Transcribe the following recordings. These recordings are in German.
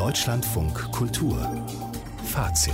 Deutschlandfunk Kultur Fazit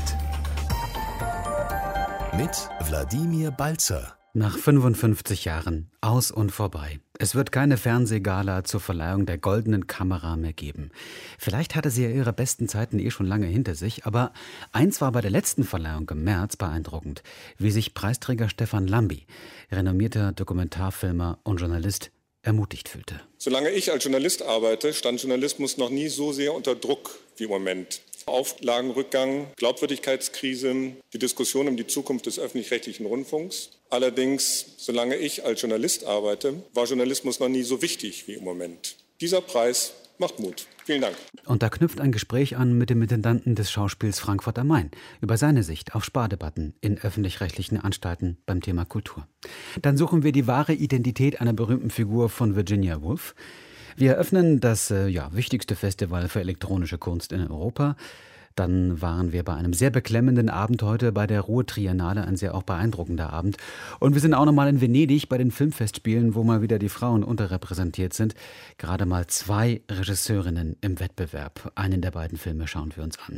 mit Wladimir Balzer. Nach 55 Jahren aus und vorbei. Es wird keine Fernsehgala zur Verleihung der Goldenen Kamera mehr geben. Vielleicht hatte sie ja ihre besten Zeiten schon lange hinter sich, aber eins war bei der letzten Verleihung im März beeindruckend, wie sich Preisträger Stefan Lambi, renommierter Dokumentarfilmer und Journalist, ermutigt fühlte. Solange ich als Journalist arbeite, stand Journalismus noch nie so sehr unter Druck wie im Moment. Auflagenrückgang, Glaubwürdigkeitskrise, die Diskussion um die Zukunft des öffentlich-rechtlichen Rundfunks. Allerdings, solange ich als Journalist arbeite, war Journalismus noch nie so wichtig wie im Moment. Dieser Preis macht Mut. Vielen Dank. Und da knüpft ein Gespräch an mit dem Intendanten des Schauspiels Frankfurt am Main über seine Sicht auf Spardebatten in öffentlich-rechtlichen Anstalten beim Thema Kultur. Dann suchen wir die wahre Identität einer berühmten Figur von Virginia Woolf. Wir eröffnen das wichtigste Festival für elektronische Kunst in Europa. Dann waren wir bei einem sehr beklemmenden Abend heute bei der Ruhr-Triennale, ein sehr auch beeindruckender Abend. Und wir sind auch nochmal in Venedig bei den Filmfestspielen, wo mal wieder die Frauen unterrepräsentiert sind. Gerade mal 2 Regisseurinnen im Wettbewerb. Einen der beiden Filme schauen wir uns an.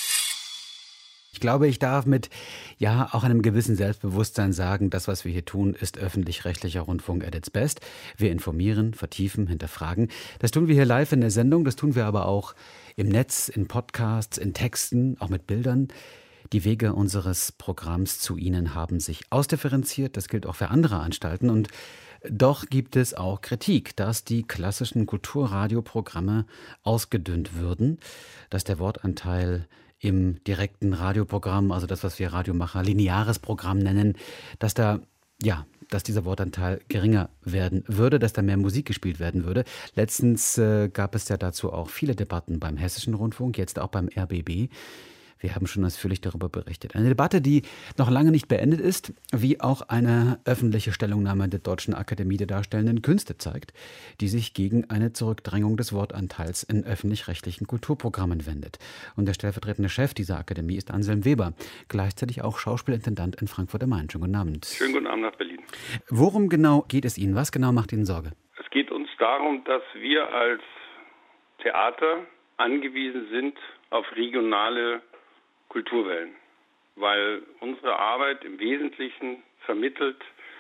Ich glaube, ich darf mit auch einem gewissen Selbstbewusstsein sagen, das, was wir hier tun, ist öffentlich-rechtlicher Rundfunk at its best. Wir informieren, vertiefen, hinterfragen. Das tun wir hier live in der Sendung, das tun wir aber auch im Netz, in Podcasts, in Texten, auch mit Bildern. Die Wege unseres Programms zu Ihnen haben sich ausdifferenziert. Das gilt auch für andere Anstalten. Und doch gibt es auch Kritik, dass die klassischen Kulturradioprogramme ausgedünnt würden, dass der Wortanteil im direkten Radioprogramm, also das, was wir Radiomacher lineares Programm nennen, dass dieser Wortanteil geringer werden würde, dass da mehr Musik gespielt werden würde. Letztens gab es ja dazu auch viele Debatten beim Hessischen Rundfunk, jetzt auch beim RBB. Wir haben schon ausführlich darüber berichtet. Eine Debatte, die noch lange nicht beendet ist, wie auch eine öffentliche Stellungnahme der Deutschen Akademie der Darstellenden Künste zeigt, die sich gegen eine Zurückdrängung des Wortanteils in öffentlich-rechtlichen Kulturprogrammen wendet. Und der stellvertretende Chef dieser Akademie ist Anselm Weber, gleichzeitig auch Schauspielintendant in Frankfurt am Main. Schönen guten Abend. Schönen guten Abend nach Berlin. Worum genau geht es Ihnen? Was genau macht Ihnen Sorge? Es geht uns darum, dass wir als Theater angewiesen sind auf regionale Kulturwellen, weil unsere Arbeit im Wesentlichen vermittelt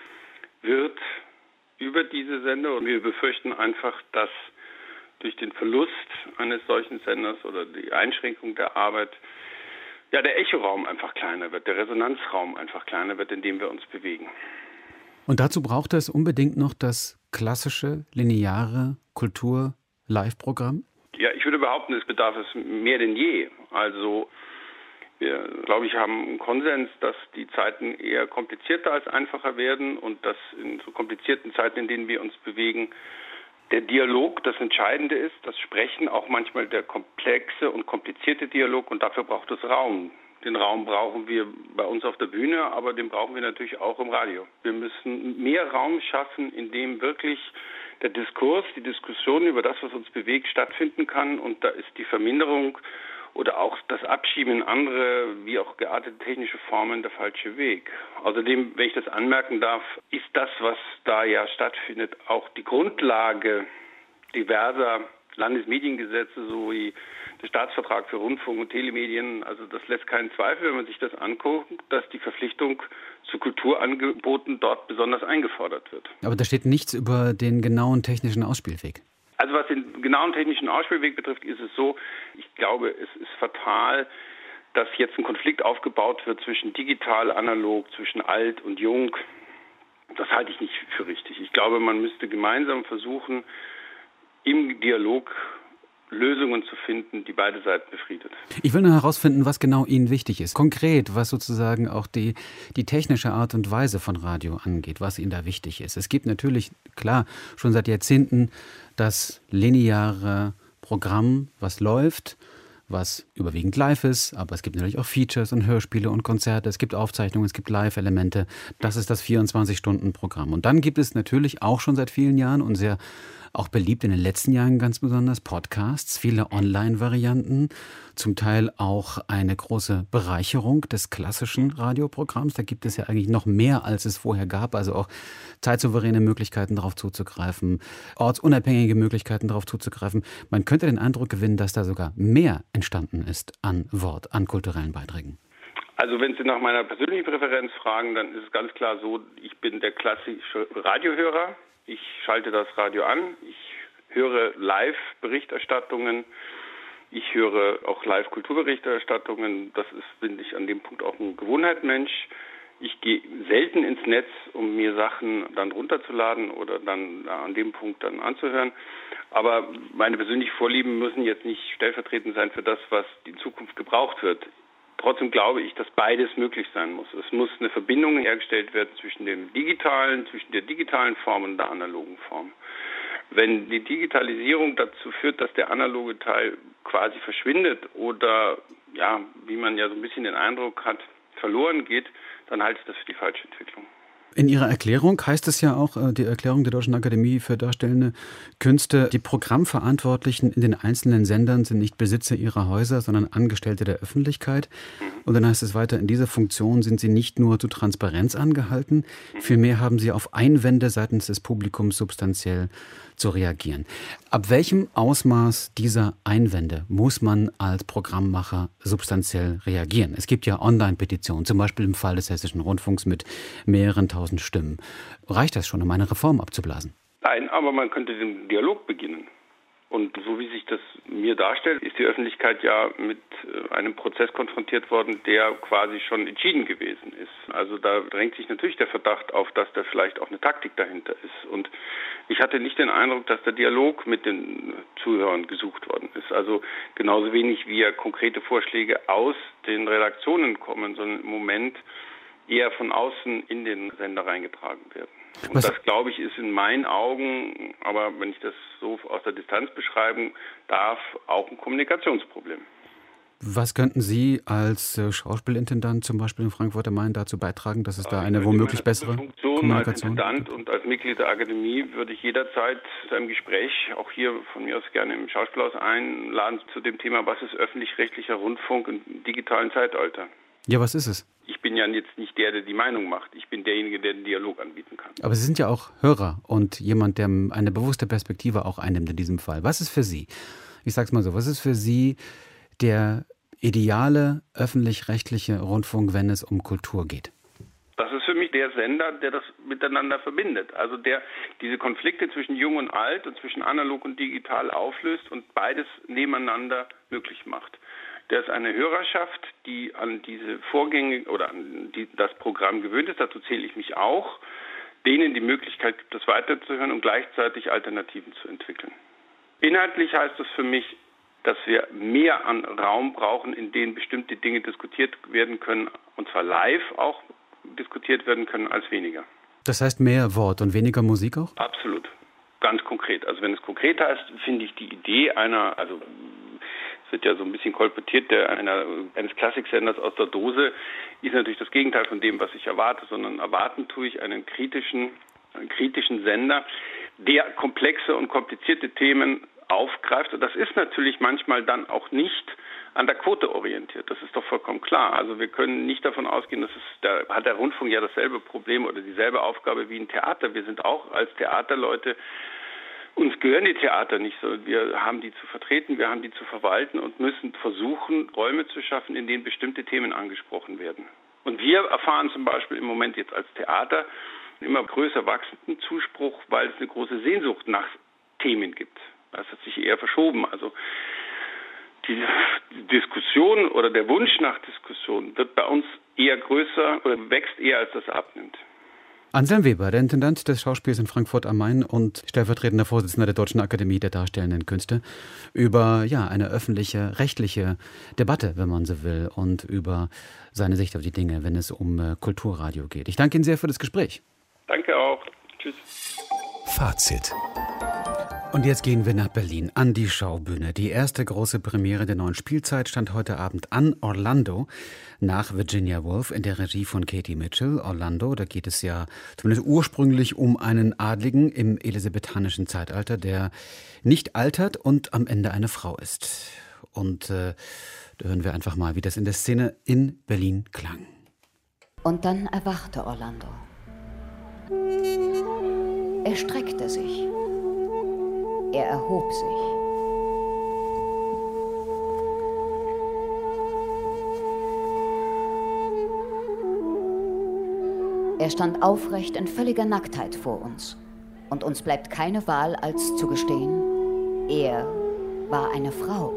wird über diese Sender und wir befürchten einfach, dass durch den Verlust eines solchen Senders oder die Einschränkung der Arbeit der Echoraum einfach kleiner wird, der Resonanzraum einfach kleiner wird, in dem wir uns bewegen. Und dazu braucht es unbedingt noch das klassische, lineare Kultur-Live-Programm? Ja, ich würde behaupten, es bedarf es mehr denn je. Also wir, glaube ich, haben einen Konsens, dass die Zeiten eher komplizierter als einfacher werden und dass in so komplizierten Zeiten, in denen wir uns bewegen, der Dialog das Entscheidende ist, das Sprechen auch manchmal der komplexe und komplizierte Dialog und dafür braucht es Raum. Den Raum brauchen wir bei uns auf der Bühne, aber den brauchen wir natürlich auch im Radio. Wir müssen mehr Raum schaffen, in dem wirklich der Diskurs, die Diskussion über das, was uns bewegt, stattfinden kann und da ist die Verminderung oder auch das Abschieben in andere, wie auch geartete technische Formen, der falsche Weg. Außerdem, wenn ich das anmerken darf, ist das, was da ja stattfindet, auch die Grundlage diverser Landesmediengesetze sowie der Staatsvertrag für Rundfunk und Telemedien. Also das lässt keinen Zweifel, wenn man sich das anguckt, dass die Verpflichtung zu Kulturangeboten dort besonders eingefordert wird. Aber da steht nichts über den genauen technischen Ausspielweg. Also was den genauen technischen Ausspielweg betrifft, ist es so, ich glaube, es ist fatal, dass jetzt ein Konflikt aufgebaut wird zwischen digital, analog, zwischen alt und jung. Das halte ich nicht für richtig. Ich glaube, man müsste gemeinsam versuchen, im Dialog Lösungen zu finden, die beide Seiten befriedet. Ich will nur herausfinden, was genau Ihnen wichtig ist. Konkret, was sozusagen auch die technische Art und Weise von Radio angeht, was Ihnen da wichtig ist. Es gibt natürlich, klar, schon seit Jahrzehnten das lineare Programm, was läuft, was überwiegend live ist, aber es gibt natürlich auch Features und Hörspiele und Konzerte, es gibt Aufzeichnungen, es gibt Live-Elemente. Das ist das 24-Stunden-Programm. Und dann gibt es natürlich auch schon seit vielen Jahren und sehr Auch beliebt in den letzten Jahren ganz besonders Podcasts, viele Online-Varianten, zum Teil auch eine große Bereicherung des klassischen Radioprogramms. Da gibt es ja eigentlich noch mehr, als es vorher gab, also auch zeitsouveräne Möglichkeiten darauf zuzugreifen, ortsunabhängige Möglichkeiten darauf zuzugreifen. Man könnte den Eindruck gewinnen, dass da sogar mehr entstanden ist an Wort, an kulturellen Beiträgen. Also wenn Sie nach meiner persönlichen Präferenz fragen, dann ist es ganz klar so, ich bin der klassische Radiohörer. Ich schalte das Radio an, ich höre Live-Berichterstattungen, ich höre auch Live-Kulturberichterstattungen. Das bin ich an dem Punkt auch ein Gewohnheitsmensch. Ich gehe selten ins Netz, um mir Sachen dann runterzuladen oder dann an dem Punkt dann anzuhören. Aber meine persönlichen Vorlieben müssen jetzt nicht stellvertretend sein für das, was in Zukunft gebraucht wird. Trotzdem glaube ich, dass beides möglich sein muss. Es muss eine Verbindung hergestellt werden zwischen der digitalen Form und der analogen Form. Wenn die Digitalisierung dazu führt, dass der analoge Teil quasi verschwindet oder, ja, wie man ja so ein bisschen den Eindruck hat, verloren geht, dann halte ich das für die falsche Entwicklung. In Ihrer Erklärung heißt es ja auch, die Erklärung der Deutschen Akademie für Darstellende Künste, die Programmverantwortlichen in den einzelnen Sendern sind nicht Besitzer ihrer Häuser, sondern Angestellte der Öffentlichkeit. Und dann heißt es weiter, in dieser Funktion sind sie nicht nur zu Transparenz angehalten, vielmehr haben sie auf Einwände seitens des Publikums substanziell zu reagieren. Ab welchem Ausmaß dieser Einwände muss man als Programmmacher substanziell reagieren? Es gibt ja Online-Petitionen, zum Beispiel im Fall des Hessischen Rundfunks mit mehreren tausend Stimmen. Reicht das schon, um eine Reform abzublasen? Nein, aber man könnte den Dialog beginnen. Und so wie sich das mir darstellt, ist die Öffentlichkeit ja mit einem Prozess konfrontiert worden, der quasi schon entschieden gewesen ist. Also da drängt sich natürlich der Verdacht auf, dass da vielleicht auch eine Taktik dahinter ist. Und ich hatte nicht den Eindruck, dass der Dialog mit den Zuhörern gesucht worden ist. Also genauso wenig wie ja konkrete Vorschläge aus den Redaktionen kommen, sondern im Moment eher von außen in den Sender reingetragen werden. Und das, glaube ich, ist in meinen Augen, aber wenn ich das so aus der Distanz beschreiben darf, auch ein Kommunikationsproblem. Was könnten Sie als Schauspielintendant zum Beispiel in Frankfurt am Main dazu beitragen, dass es da eine womöglich bessere Kommunikation als Intendant und als Mitglied der Akademie würde ich jederzeit zu einem Gespräch, auch hier von mir aus gerne im Schauspielhaus einladen, zu dem Thema, was ist öffentlich-rechtlicher Rundfunk im digitalen Zeitalter? Ja, was ist es? Ich bin ja jetzt nicht der die Meinung macht. Ich bin derjenige, der den Dialog anbieten kann. Aber Sie sind ja auch Hörer und jemand, der eine bewusste Perspektive auch einnimmt in diesem Fall. Was ist für Sie, ich sag's mal so, was ist für Sie der ideale öffentlich-rechtliche Rundfunk, wenn es um Kultur geht? Das ist für mich der Sender, der das miteinander verbindet. Also der diese Konflikte zwischen Jung und Alt und zwischen analog und digital auflöst und beides nebeneinander möglich macht. Der ist eine Hörerschaft, die an diese Vorgänge oder an das Programm gewöhnt ist, dazu zähle ich mich auch, denen die Möglichkeit gibt, das weiterzuhören und gleichzeitig Alternativen zu entwickeln. Inhaltlich heißt das für mich, dass wir mehr an Raum brauchen, in dem bestimmte Dinge diskutiert werden können, und zwar live auch diskutiert werden können, als weniger. Das heißt mehr Wort und weniger Musik auch? Absolut, ganz konkret. Also wenn es konkret heißt, finde ich die Idee wird ja so ein bisschen kolportiert, eines Klassiksenders aus der Dose, ist natürlich das Gegenteil von dem, was ich erwarte, sondern erwarten tue ich einen kritischen Sender, der komplexe und komplizierte Themen aufgreift. Und das ist natürlich manchmal dann auch nicht an der Quote orientiert. Das ist doch vollkommen klar. Also wir können nicht davon ausgehen, da hat der Rundfunk ja dasselbe Problem oder dieselbe Aufgabe wie ein Theater. Wir sind auch als Theaterleute, uns gehören die Theater nicht so. Wir haben die zu vertreten, wir haben die zu verwalten und müssen versuchen, Räume zu schaffen, in denen bestimmte Themen angesprochen werden. Und wir erfahren zum Beispiel im Moment jetzt als Theater einen immer größer wachsenden Zuspruch, weil es eine große Sehnsucht nach Themen gibt. Das hat sich eher verschoben. Also die Diskussion oder der Wunsch nach Diskussion wird bei uns eher größer oder wächst eher, als das abnimmt. Anselm Weber, der Intendant des Schauspiels in Frankfurt am Main und stellvertretender Vorsitzender der Deutschen Akademie der Darstellenden Künste, über eine öffentliche, rechtliche Debatte, wenn man so will, und über seine Sicht auf die Dinge, wenn es um Kulturradio geht. Ich danke Ihnen sehr für das Gespräch. Danke auch. Tschüss. Fazit. Und jetzt gehen wir nach Berlin, an die Schaubühne. Die erste große Premiere der neuen Spielzeit stand heute Abend an. Orlando nach Virginia Woolf in der Regie von Katie Mitchell. Orlando, da geht es ja zumindest ursprünglich um einen Adligen im elisabethanischen Zeitalter, der nicht altert und am Ende eine Frau ist. Und da hören wir einfach mal, wie das in der Szene in Berlin klang. Und dann erwachte Orlando. Er streckte sich. Er erhob sich. Er stand aufrecht in völliger Nacktheit vor uns. Und uns bleibt keine Wahl, als zu gestehen, er war eine Frau.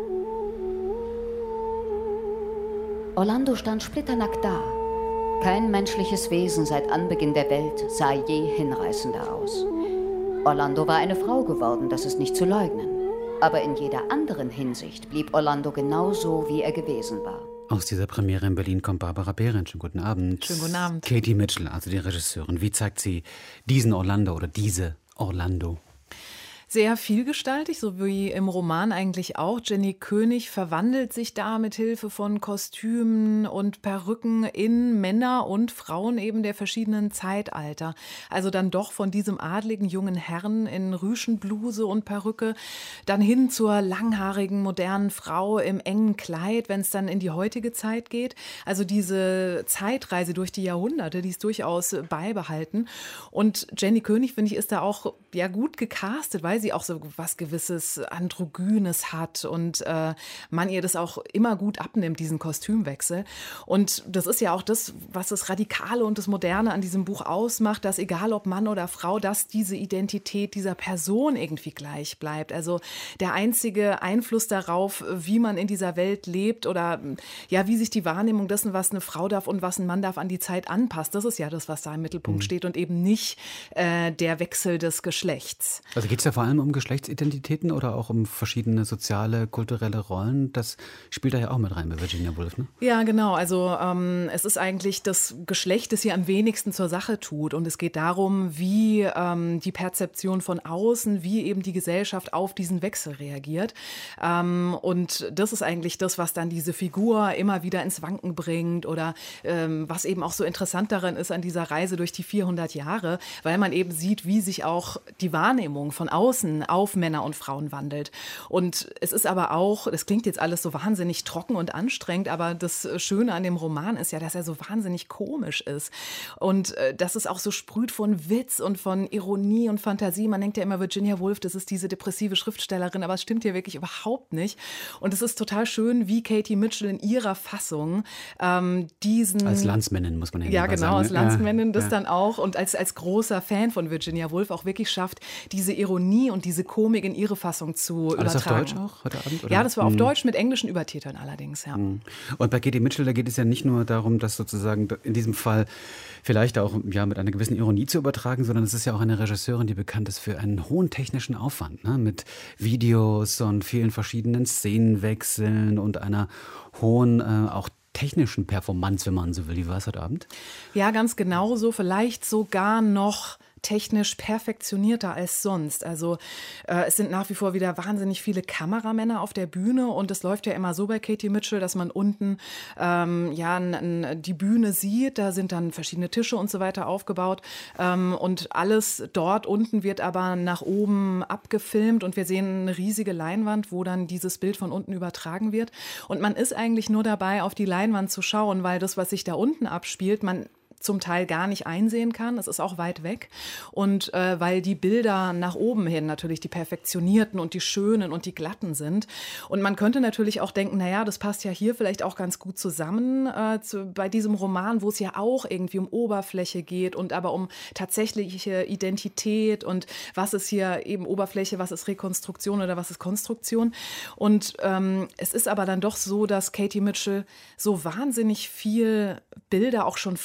Orlando stand splitternackt da. Kein menschliches Wesen seit Anbeginn der Welt sah je hinreißender aus. Orlando war eine Frau geworden, das ist nicht zu leugnen. Aber in jeder anderen Hinsicht blieb Orlando genauso, wie er gewesen war. Aus dieser Premiere in Berlin kommt Barbara Behrendt. Schönen guten Abend. Schönen guten Abend. Katie Mitchell, also die Regisseurin. Wie zeigt sie diesen Orlando oder diese Orlando? Sehr vielgestaltig, so wie im Roman eigentlich auch. Jenny König verwandelt sich da mit Hilfe von Kostümen und Perücken in Männer und Frauen eben der verschiedenen Zeitalter. Also dann doch von diesem adligen jungen Herrn in Rüschenbluse und Perücke dann hin zur langhaarigen modernen Frau im engen Kleid, wenn es dann in die heutige Zeit geht. Also diese Zeitreise durch die Jahrhunderte, die ist durchaus beibehalten. Und Jenny König, finde ich, ist da auch ja gut gecastet, weil sie auch so was gewisses Androgynes hat und man ihr das auch immer gut abnimmt, diesen Kostümwechsel. Und das ist ja auch das, was das Radikale und das Moderne an diesem Buch ausmacht, dass egal ob Mann oder Frau, dass diese Identität dieser Person irgendwie gleich bleibt. Also der einzige Einfluss darauf, wie man in dieser Welt lebt oder ja, wie sich die Wahrnehmung dessen, was eine Frau darf und was ein Mann darf, an die Zeit anpasst, das ist ja das, was da im Mittelpunkt steht und eben nicht der Wechsel des Geschlechts. Also geht es ja vor allem um Geschlechtsidentitäten oder auch um verschiedene soziale, kulturelle Rollen? Das spielt da ja auch mit rein bei Virginia Woolf, ne? Ja, genau. Also es ist eigentlich das Geschlecht, das hier am wenigsten zur Sache tut. Und es geht darum, wie die Perzeption von außen, wie eben die Gesellschaft auf diesen Wechsel reagiert. Und das ist eigentlich das, was dann diese Figur immer wieder ins Wanken bringt oder was eben auch so interessant daran ist an dieser Reise durch die 400 Jahre, weil man eben sieht, wie sich auch die Wahrnehmung von außen auf Männer und Frauen wandelt. Und es ist aber auch, das klingt jetzt alles so wahnsinnig trocken und anstrengend, aber das Schöne an dem Roman ist ja, dass er so wahnsinnig komisch ist. Und dass es auch so sprüht von Witz und von Ironie und Fantasie. Man denkt ja immer, Virginia Woolf, das ist diese depressive Schriftstellerin, aber es stimmt hier wirklich überhaupt nicht. Und es ist total schön, wie Katie Mitchell in ihrer Fassung diesen... Als Landsmännin, muss man ja sagen. Genau, als Landsmännin das ja. Dann auch und als großer Fan von Virginia Woolf auch wirklich schafft, diese Ironie und diese Komik in ihre Fassung zu übertragen. Alles auf Deutsch auch heute Abend? Oder? Ja, das war auf Deutsch mit englischen Übertiteln allerdings, ja. Und bei Katie Mitchell, da geht es ja nicht nur darum, das sozusagen in diesem Fall vielleicht auch ja, mit einer gewissen Ironie zu übertragen, sondern es ist ja auch eine Regisseurin, die bekannt ist für einen hohen technischen Aufwand, ne? Mit Videos und vielen verschiedenen Szenenwechseln und einer hohen, auch technischen Performance, wenn man so will. Wie war es heute Abend? Ja, ganz genau so. Vielleicht sogar noch technisch perfektionierter als sonst. Also es sind nach wie vor wieder wahnsinnig viele Kameramänner auf der Bühne und es läuft ja immer so bei Katie Mitchell, dass man unten die Bühne sieht, da sind dann verschiedene Tische und so weiter aufgebaut und alles dort unten wird aber nach oben abgefilmt und wir sehen eine riesige Leinwand, wo dann dieses Bild von unten übertragen wird und man ist eigentlich nur dabei, auf die Leinwand zu schauen, weil das, was sich da unten abspielt, man zum Teil gar nicht einsehen kann. Es ist auch weit weg. Und weil die Bilder nach oben hin natürlich die perfektionierten und die schönen und die glatten sind. Und man könnte natürlich auch denken, naja, das passt ja hier vielleicht auch ganz gut zusammen bei diesem Roman, wo es ja auch irgendwie um Oberfläche geht und aber um tatsächliche Identität und was ist hier eben Oberfläche, was ist Rekonstruktion oder was ist Konstruktion. Und es ist aber dann doch so, dass Katie Mitchell so wahnsinnig viel Bilder auch schon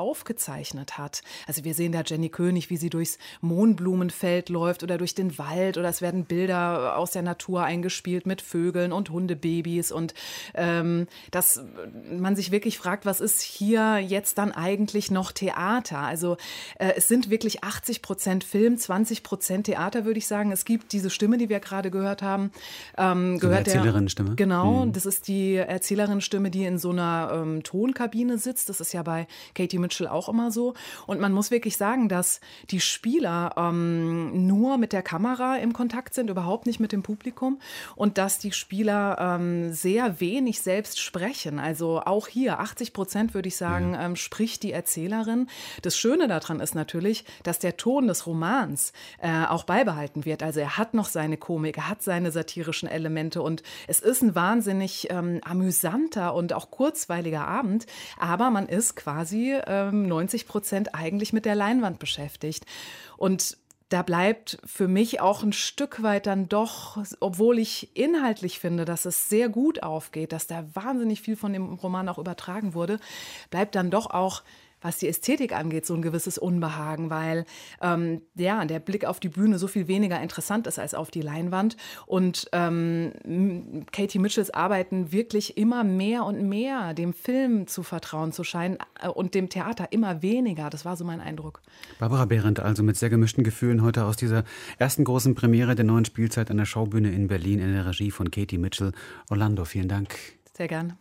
aufgezeichnet hat. Also wir sehen da Jenny König, wie sie durchs Mohnblumenfeld läuft oder durch den Wald, oder es werden Bilder aus der Natur eingespielt mit Vögeln und Hundebabys, und dass man sich wirklich fragt, was ist hier jetzt dann eigentlich noch Theater? Also es sind wirklich 80% Film, 20% Theater, würde ich sagen. Es gibt diese Stimme, die wir gerade gehört haben. Gehört die Erzählerinnenstimme? Genau, das ist die Erzählerinnenstimme, die in so einer Tonkabine sitzt. Das ist ja bei Katie Mitchell auch immer so. Und man muss wirklich sagen, dass die Spieler nur mit der Kamera im Kontakt sind, überhaupt nicht mit dem Publikum. Und dass die Spieler sehr wenig selbst sprechen. Also auch hier, 80% würde ich sagen, spricht die Erzählerin. Das Schöne daran ist natürlich, dass der Ton des Romans auch beibehalten wird. Also er hat noch seine Komik, er hat seine satirischen Elemente, und es ist ein wahnsinnig amüsanter und auch kurzweiliger Abend, aber man ist quasi 90% eigentlich mit der Leinwand beschäftigt. Und da bleibt für mich auch ein Stück weit dann doch, obwohl ich inhaltlich finde, dass es sehr gut aufgeht, dass da wahnsinnig viel von dem Roman auch übertragen wurde, bleibt dann doch auch, was die Ästhetik angeht, so ein gewisses Unbehagen, weil der Blick auf die Bühne so viel weniger interessant ist als auf die Leinwand. Und Katie Mitchells Arbeiten wirklich immer mehr und mehr dem Film zu vertrauen zu scheinen und dem Theater immer weniger. Das war so mein Eindruck. Barbara Behrendt also mit sehr gemischten Gefühlen heute aus dieser ersten großen Premiere der neuen Spielzeit an der Schaubühne in Berlin in der Regie von Katie Mitchell. Orlando, vielen Dank. Sehr gern.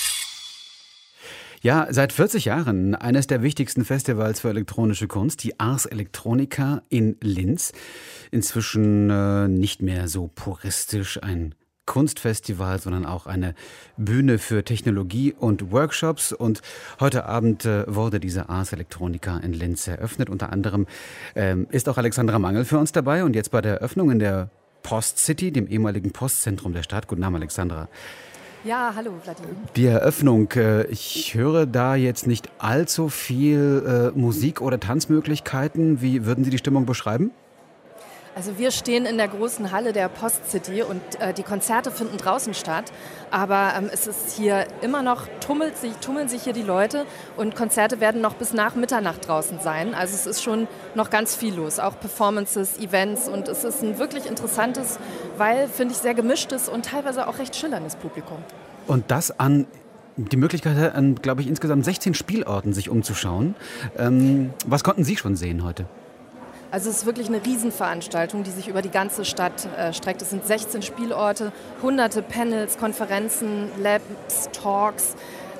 Ja, seit 40 Jahren eines der wichtigsten Festivals für elektronische Kunst, die Ars Electronica in Linz. Inzwischen nicht mehr so puristisch ein Kunstfestival, sondern auch eine Bühne für Technologie und Workshops. Und heute Abend wurde diese Ars Electronica in Linz eröffnet. Unter anderem ist auch Alexandra Mangel für uns dabei. Und jetzt bei der Eröffnung in der Post City, dem ehemaligen Postzentrum der Stadt. Guten Abend, Alexandra. Ja, hallo Vladimir. Die Eröffnung, ich höre da jetzt nicht allzu viel Musik- oder Tanzmöglichkeiten. Wie würden Sie die Stimmung beschreiben? Also wir stehen in der großen Halle der Post City und die Konzerte finden draußen statt. Aber es ist hier immer noch, tummeln sich hier die Leute, und Konzerte werden noch bis nach Mitternacht draußen sein. Also es ist schon noch ganz viel los, auch Performances, Events, und es ist ein wirklich interessantes, weil, finde ich, sehr gemischtes und teilweise auch recht schillerndes Publikum. Und das die Möglichkeit an, glaube ich, insgesamt 16 Spielorten sich umzuschauen. Was konnten Sie schon sehen heute? Also es ist wirklich eine Riesenveranstaltung, die sich über die ganze Stadt streckt. Es sind 16 Spielorte, hunderte Panels, Konferenzen, Labs, Talks,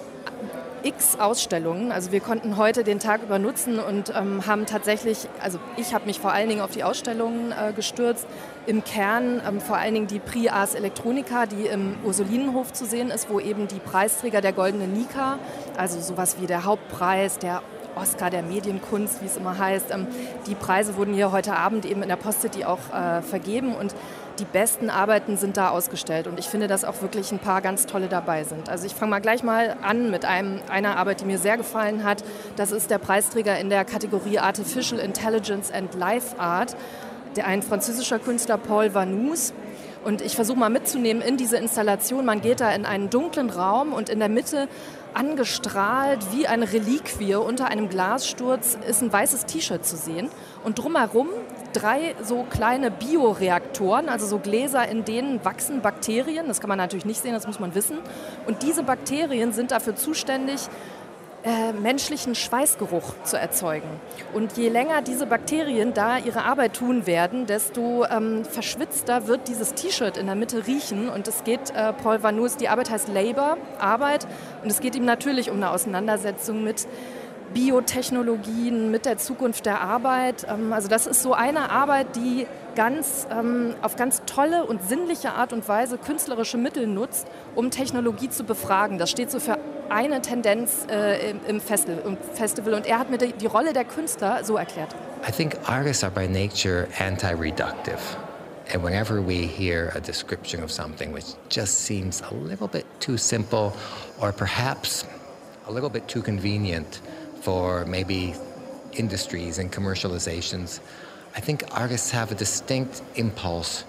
x Ausstellungen. Also wir konnten heute den Tag über nutzen und haben tatsächlich, also ich habe mich vor allen Dingen auf die Ausstellungen gestürzt. Im Kern vor allen Dingen die Prix Ars Electronica, die im Ursulinenhof zu sehen ist, wo eben die Preisträger der Goldenen Nika, also sowas wie der Hauptpreis, der Oscar der Medienkunst, wie es immer heißt. Die Preise wurden hier heute Abend eben in der Post City auch vergeben, und die besten Arbeiten sind da ausgestellt. Und ich finde, dass auch wirklich ein paar ganz tolle dabei sind. Also ich fange mal gleich mal an mit einer Arbeit, die mir sehr gefallen hat. Das ist der Preisträger in der Kategorie Artificial Intelligence and Life Art, ein französischer Künstler, Paul Vanous. Und ich versuche mal mitzunehmen in diese Installation. Man geht da in einen dunklen Raum, und in der Mitte, angestrahlt wie eine Reliquie unter einem Glassturz, ist ein weißes T-Shirt zu sehen. Und drumherum 3 so kleine Bioreaktoren, also so Gläser, in denen wachsen Bakterien. Das kann man natürlich nicht sehen, das muss man wissen. Und diese Bakterien sind dafür zuständig, menschlichen Schweißgeruch zu erzeugen. Und je länger diese Bakterien da ihre Arbeit tun werden, desto verschwitzter wird dieses T-Shirt in der Mitte riechen. Und es geht Paul Vanous, die Arbeit heißt Labor, Arbeit. Und es geht ihm natürlich um eine Auseinandersetzung mit Biotechnologien, mit der Zukunft der Arbeit. Also das ist so eine Arbeit, die auf ganz tolle und sinnliche Art und Weise künstlerische Mittel nutzt, um Technologie zu befragen. Das steht so für eine Tendenz im Festival. Und er hat mir die Rolle der Künstler so erklärt. I think artists are by nature anti-reductive. And whenever we hear a description of something which just seems a little bit too simple or perhaps a little bit too convenient for maybe industries and commercializations, I think artists have a distinct impulse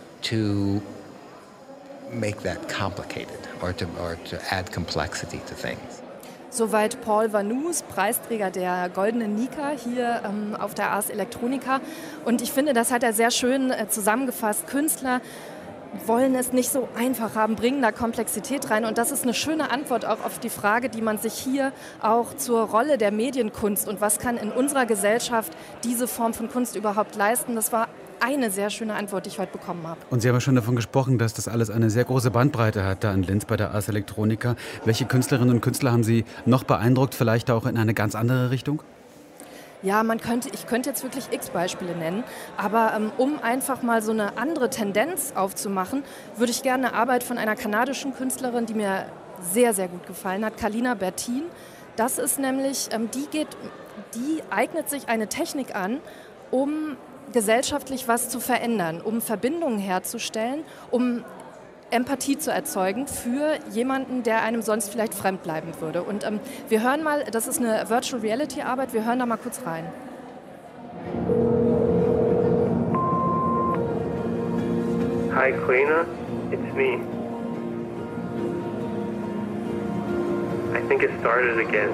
to make that complicated or to add complexity to things. Soweit Paul Vanus, Preisträger der Goldenen Nika hier auf der Ars Electronica. Und ich finde, das hat er sehr schön zusammengefasst. Künstler wollen es nicht so einfach haben, bringen da Komplexität rein. Und das ist eine schöne Antwort auch auf die Frage, die man sich hier auch zur Rolle der Medienkunst und was kann in unserer Gesellschaft diese Form von Kunst überhaupt leisten. Das war eine sehr schöne Antwort, die ich heute bekommen habe. Und Sie haben ja schon davon gesprochen, dass das alles eine sehr große Bandbreite hat da in Linz bei der Ars Electronica. Welche Künstlerinnen und Künstler haben Sie noch beeindruckt, vielleicht auch in eine ganz andere Richtung? Ja, ich könnte jetzt wirklich x Beispiele nennen, aber um einfach mal so eine andere Tendenz aufzumachen, würde ich gerne eine Arbeit von einer kanadischen Künstlerin, die mir sehr, sehr gut gefallen hat, Kalina Bertin. Das ist nämlich, die eignet sich eine Technik an, um gesellschaftlich was zu verändern, um Verbindungen herzustellen, um Empathie zu erzeugen für jemanden, der einem sonst vielleicht fremd bleiben würde. Und wir hören mal, das ist eine Virtual Reality Arbeit, wir hören da mal kurz rein. Hi Kalina, it's me. I think it started again.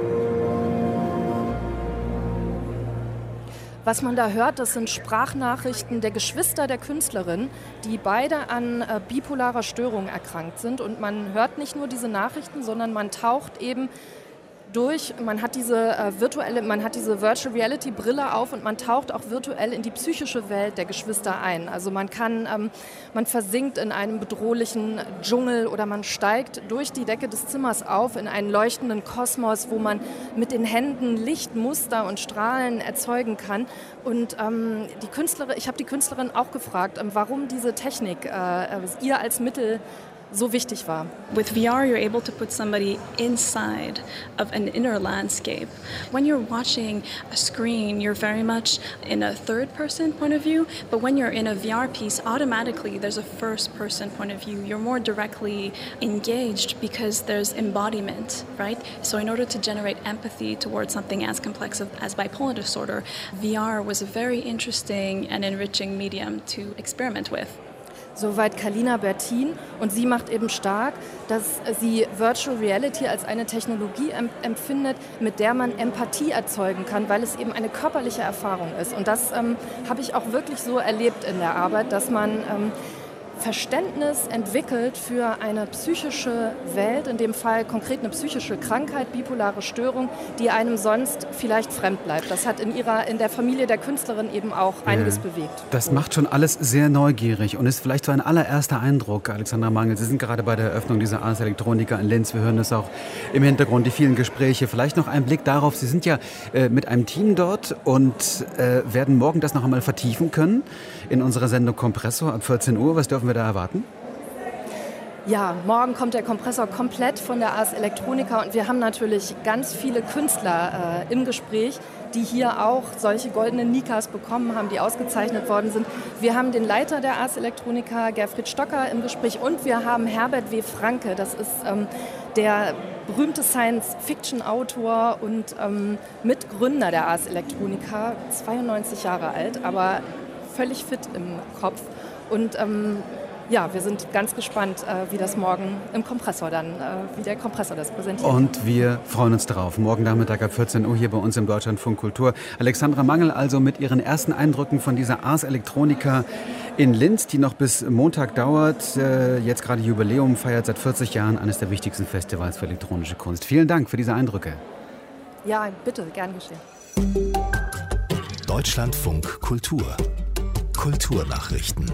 Was man da hört, das sind Sprachnachrichten der Geschwister der Künstlerin, die beide an bipolarer Störung erkrankt sind. Und man hört nicht nur diese Nachrichten, sondern man taucht eben man hat diese Virtual Reality Brille auf und man taucht auch virtuell in die psychische Welt der Geschwister ein. Also man versinkt in einem bedrohlichen Dschungel oder man steigt durch die Decke des Zimmers auf in einen leuchtenden Kosmos, wo man mit den Händen Lichtmuster und Strahlen erzeugen kann. Und ich habe die Künstlerin auch gefragt, warum diese Technik ihr als Mittel so wichtig war. With VR, you're able to put somebody inside of an inner landscape. When you're watching a screen, you're very much in a third-person point of view, but when you're in a VR piece, automatically there's a first-person point of view. You're more directly engaged because there's embodiment, right? So in order to generate empathy towards something as complex as bipolar disorder, VR was a very interesting and enriching medium to experiment with. Soweit Kalina Bertin, und sie macht eben stark, dass sie Virtual Reality als eine Technologie empfindet, mit der man Empathie erzeugen kann, weil es eben eine körperliche Erfahrung ist. Und das habe ich auch wirklich so erlebt in der Arbeit, dass man Verständnis entwickelt für eine psychische Welt, in dem Fall konkret eine psychische Krankheit, bipolare Störung, die einem sonst vielleicht fremd bleibt. Das hat in der Familie der Künstlerin eben auch einiges bewegt. Das macht schon alles sehr neugierig und ist vielleicht so ein allererster Eindruck, Alexandra Mangel. Sie sind gerade bei der Eröffnung dieser Ars Electronica in Linz. Wir hören das auch im Hintergrund, die vielen Gespräche. Vielleicht noch ein Blick darauf, Sie sind ja mit einem Team dort und werden morgen das noch einmal vertiefen können in unserer Sendung Kompressor ab 14 Uhr. Was dürfen wir da erwarten? Ja, morgen kommt der Kompressor komplett von der Ars Electronica und wir haben natürlich ganz viele Künstler im Gespräch, die hier auch solche goldenen Nikas bekommen haben, die ausgezeichnet worden sind. Wir haben den Leiter der Ars Electronica, Gerfried Stocker, im Gespräch und wir haben Herbert W. Franke, das ist der berühmte Science-Fiction-Autor und Mitgründer der Ars Electronica, 92 Jahre alt, aber völlig fit im Kopf. Und ja, wir sind ganz gespannt, wie das morgen im Kompressor wie der Kompressor das präsentiert. Und wir freuen uns darauf. Morgen Nachmittag ab 14 Uhr hier bei uns im Deutschlandfunk Kultur. Alexandra Mangel also mit ihren ersten Eindrücken von dieser Ars Electronica in Linz, die noch bis Montag dauert. Jetzt gerade Jubiläum, feiert seit 40 Jahren eines der wichtigsten Festivals für elektronische Kunst. Vielen Dank für diese Eindrücke. Ja, bitte, gern geschehen. Deutschlandfunk Kultur. Kulturnachrichten.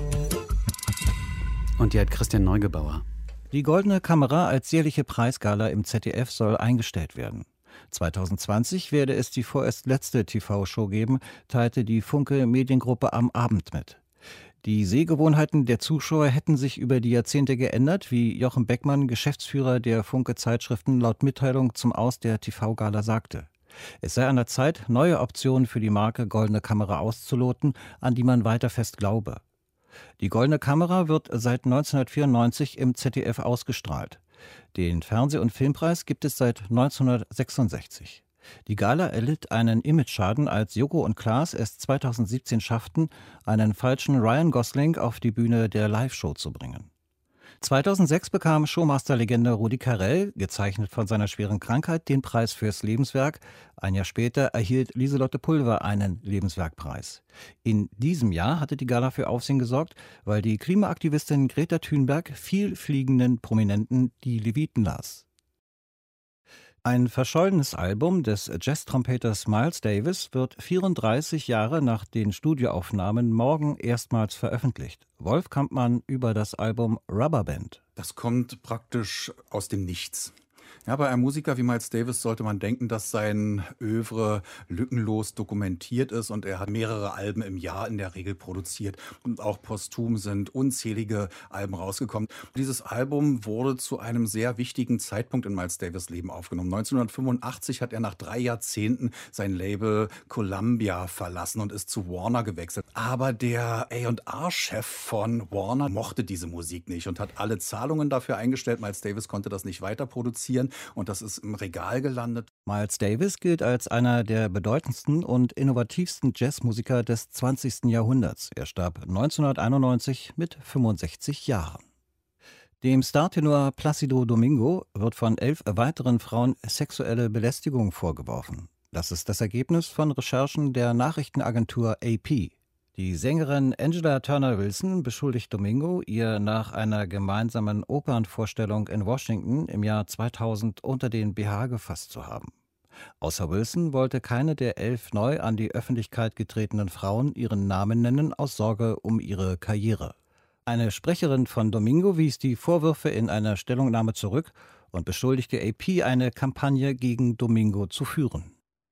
Und die hat Christian Neugebauer. Die Goldene Kamera als jährliche Preisgala im ZDF soll eingestellt werden. 2020 werde es die vorerst letzte TV-Show geben, teilte die Funke Mediengruppe am Abend mit. Die Sehgewohnheiten der Zuschauer hätten sich über die Jahrzehnte geändert, wie Jochen Beckmann, Geschäftsführer der Funke-Zeitschriften, laut Mitteilung zum Aus der TV-Gala sagte. Es sei an der Zeit, neue Optionen für die Marke Goldene Kamera auszuloten, an die man weiter fest glaube. Die Goldene Kamera wird seit 1994 im ZDF ausgestrahlt. Den Fernseh- und Filmpreis gibt es seit 1966. Die Gala erlitt einen Imageschaden, als Joko und Klaas es 2017 schafften, einen falschen Ryan Gosling auf die Bühne der Live-Show zu bringen. 2006 bekam Showmaster-Legende Rudi Carrell, gezeichnet von seiner schweren Krankheit, den Preis fürs Lebenswerk. Ein Jahr später erhielt Lieselotte Pulver einen Lebenswerkpreis. In diesem Jahr hatte die Gala für Aufsehen gesorgt, weil die Klimaaktivistin Greta Thunberg vielfliegenden Prominenten die Leviten las. Ein verschollenes Album des Jazz-Trompeters Miles Davis wird 34 Jahre nach den Studioaufnahmen morgen erstmals veröffentlicht. Wolf Kampmann über das Album Rubber Band. Das kommt praktisch aus dem Nichts. Ja, bei einem Musiker wie Miles Davis sollte man denken, dass sein Œuvre lückenlos dokumentiert ist und er hat mehrere Alben im Jahr in der Regel produziert und auch posthum sind unzählige Alben rausgekommen. Dieses Album wurde zu einem sehr wichtigen Zeitpunkt in Miles Davis' Leben aufgenommen. 1985 hat er nach 3 Jahrzehnten sein Label Columbia verlassen und ist zu Warner gewechselt. Aber der A&R-Chef von Warner mochte diese Musik nicht und hat alle Zahlungen dafür eingestellt. Miles Davis konnte das nicht weiter produzieren. Und das ist im Regal gelandet. Miles Davis gilt als einer der bedeutendsten und innovativsten Jazzmusiker des 20. Jahrhunderts. Er starb 1991 mit 65 Jahren. Dem Startenor Plácido Domingo wird von 11 weiteren Frauen sexuelle Belästigung vorgeworfen. Das ist das Ergebnis von Recherchen der Nachrichtenagentur AP. Die Sängerin Angela Turner-Wilson beschuldigt Domingo, ihr nach einer gemeinsamen Opernvorstellung in Washington im Jahr 2000 unter den BH gefasst zu haben. Außer Wilson wollte keine der 11 neu an die Öffentlichkeit getretenen Frauen ihren Namen nennen, aus Sorge um ihre Karriere. Eine Sprecherin von Domingo wies die Vorwürfe in einer Stellungnahme zurück und beschuldigte AP, eine Kampagne gegen Domingo zu führen.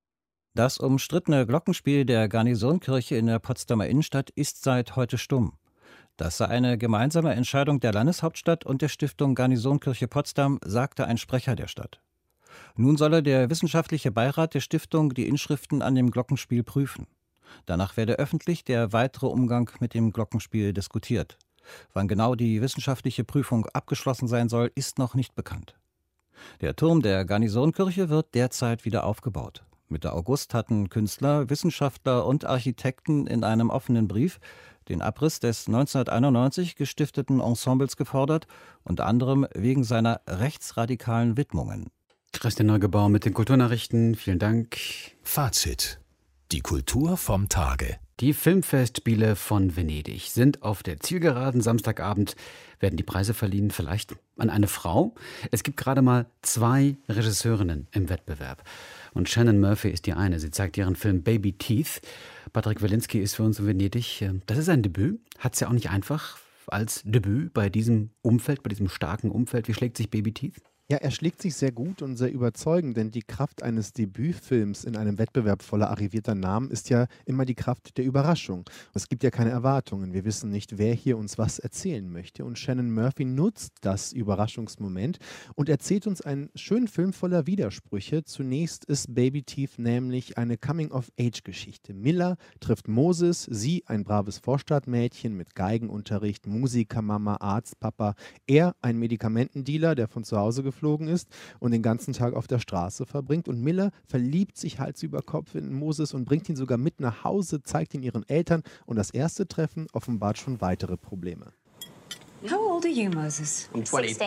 Das umstrittene Glockenspiel der Garnisonkirche in der Potsdamer Innenstadt ist seit heute stumm. Das sei eine gemeinsame Entscheidung der Landeshauptstadt und der Stiftung Garnisonkirche Potsdam, sagte ein Sprecher der Stadt. Nun solle der wissenschaftliche Beirat der Stiftung die Inschriften an dem Glockenspiel prüfen. Danach werde öffentlich der weitere Umgang mit dem Glockenspiel diskutiert. Wann genau die wissenschaftliche Prüfung abgeschlossen sein soll, ist noch nicht bekannt. Der Turm der Garnisonkirche wird derzeit wieder aufgebaut. Mitte August hatten Künstler, Wissenschaftler und Architekten in einem offenen Brief den Abriss des 1991 gestifteten Ensembles gefordert, unter anderem wegen seiner rechtsradikalen Widmungen. Christian Neugebauer mit den Kulturnachrichten. Vielen Dank. Fazit. Die Kultur vom Tage. Die Filmfestspiele von Venedig sind auf der Zielgeraden. Samstagabend werden die Preise verliehen, vielleicht an eine Frau. Es gibt gerade mal 2 Regisseurinnen im Wettbewerb. Und Shannon Murphy ist die eine. Sie zeigt ihren Film Baby Teeth. Patrick Wilinski ist für uns in Venedig. Das ist ein Debüt. Hat es ja auch nicht einfach als Debüt bei diesem Umfeld, bei diesem starken Umfeld. Wie schlägt sich Baby Teeth? Ja, er schlägt sich sehr gut und sehr überzeugend, denn die Kraft eines Debütfilms in einem Wettbewerb voller arrivierter Namen ist ja immer die Kraft der Überraschung. Es gibt ja keine Erwartungen. Wir wissen nicht, wer hier uns was erzählen möchte. Und Shannon Murphy nutzt das Überraschungsmoment und erzählt uns einen schönen Film voller Widersprüche. Zunächst ist Baby Teeth nämlich eine Coming-of-Age-Geschichte. Miller trifft Moses, sie ein braves Vorstadtmädchen mit Geigenunterricht, Musikermama, Arztpapa, er ein Medikamentendealer, der von zu Hause geflogen ist und den ganzen Tag auf der Straße verbringt. Und Miller verliebt sich Hals über Kopf in Moses und bringt ihn sogar mit nach Hause, zeigt ihn ihren Eltern. Und das erste Treffen offenbart schon weitere Probleme. How old are you, Moses? I'm 16.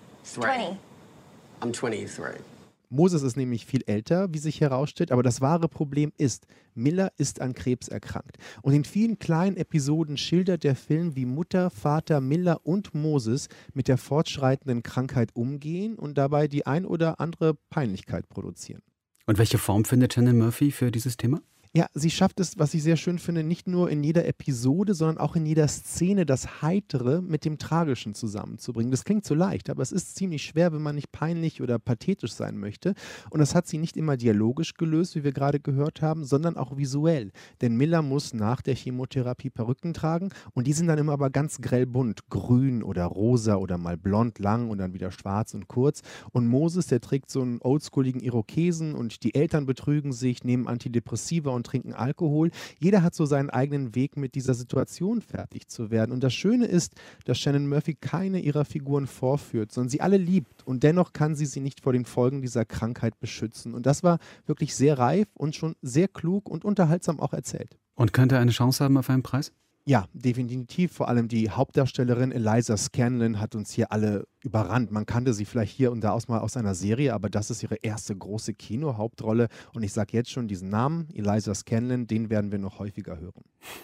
20. I'm 23. Moses ist nämlich viel älter, wie sich herausstellt, aber das wahre Problem ist, Miller ist an Krebs erkrankt. Und in vielen kleinen Episoden schildert der Film, wie Mutter, Vater, Miller und Moses mit der fortschreitenden Krankheit umgehen und dabei die ein oder andere Peinlichkeit produzieren. Und welche Form findet Shannon Murphy für dieses Thema? Ja, sie schafft es, was ich sehr schön finde, nicht nur in jeder Episode, sondern auch in jeder Szene das Heitere mit dem Tragischen zusammenzubringen. Das klingt so leicht, aber es ist ziemlich schwer, wenn man nicht peinlich oder pathetisch sein möchte. Und das hat sie nicht immer dialogisch gelöst, wie wir gerade gehört haben, sondern auch visuell. Denn Miller muss nach der Chemotherapie Perücken tragen und die sind dann immer aber ganz grellbunt, grün oder rosa oder mal blond lang und dann wieder schwarz und kurz. Und Moses, der trägt so einen oldschooligen Irokesen und die Eltern betrügen sich, nehmen Antidepressiva und trinken Alkohol. Jeder hat so seinen eigenen Weg, mit dieser Situation fertig zu werden. Und das Schöne ist, dass Shannon Murphy keine ihrer Figuren vorführt, sondern sie alle liebt. Und dennoch kann sie nicht vor den Folgen dieser Krankheit beschützen. Und das war wirklich sehr reif und schon sehr klug und unterhaltsam auch erzählt. Und könnte er eine Chance haben auf einen Preis? Ja, definitiv. Vor allem die Hauptdarstellerin Eliza Scanlon hat uns hier alle überrannt. Man kannte sie vielleicht hier und da mal aus einer Serie, aber das ist ihre erste große Kino-Hauptrolle. Und ich sage jetzt schon diesen Namen, Eliza Scanlon, den werden wir noch häufiger hören.